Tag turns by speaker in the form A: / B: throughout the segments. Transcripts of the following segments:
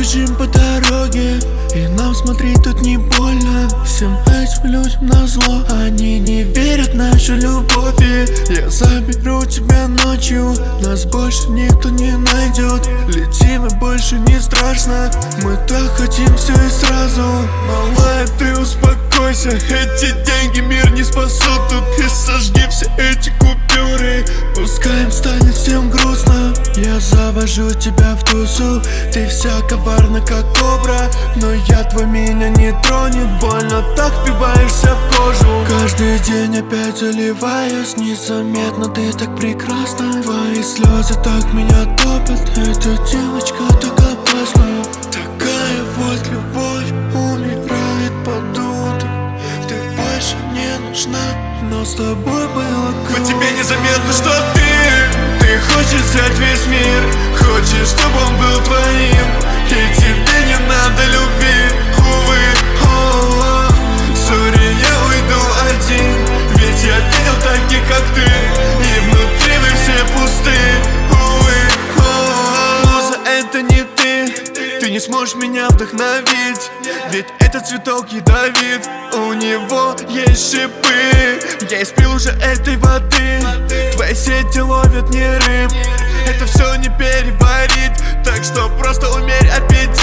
A: бежим по дороге, и нам смотреть тут не больно. Всем этим людям назло, они не верят в нашу любовь. Я заберу тебя ночью, нас больше никто не найдет. Летим и больше не страшно, мы так хотим все и сразу. Малая, ты успокойся, эти деньги мир не спасут. Тут и сожги все эти купюры, пускай им станет всем грустно. Я завожу тебя в тусу, ты вся коварна как кобра, но я твой меня не тронет. Больно так впиваешься в кожу. Каждый день опять заливаюсь, незаметно ты так прекрасна. Твои слезы так меня топят, эта девочка так опасна. Такая вот любовь умирает под утро. Ты больше не нужна, но с тобой было круто.
B: По тебе незаметно, что ты хочешь взять весь мир, хочешь, чтобы он был твоим, и тебе не надо любви. Увы, сори, я уйду один, ведь я видел таких, как ты, и внутри вы все пусты. Увы,
A: Муза, это не ты не сможешь меня вдохновить, ведь этот цветок ядовит, у него есть шипы. Я испил уже этой воды, твои сети ловят не рыб. Это все не переварить, так что просто умерь аппетит.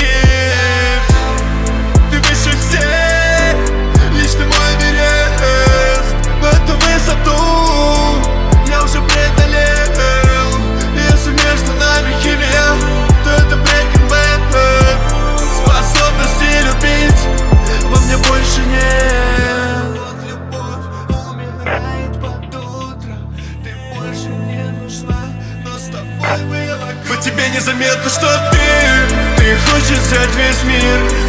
A: Ты выше всех, лично мой Эверест. В эту высоту я уже преодолел. Если между нами химия, то это Breaking Bad. Способности любить во мне больше нет. Любовь умирает под утро, ты больше не нужна, но с тобой было круто.
B: по тебе незаметно, что ты
A: хочешь взять весь мир,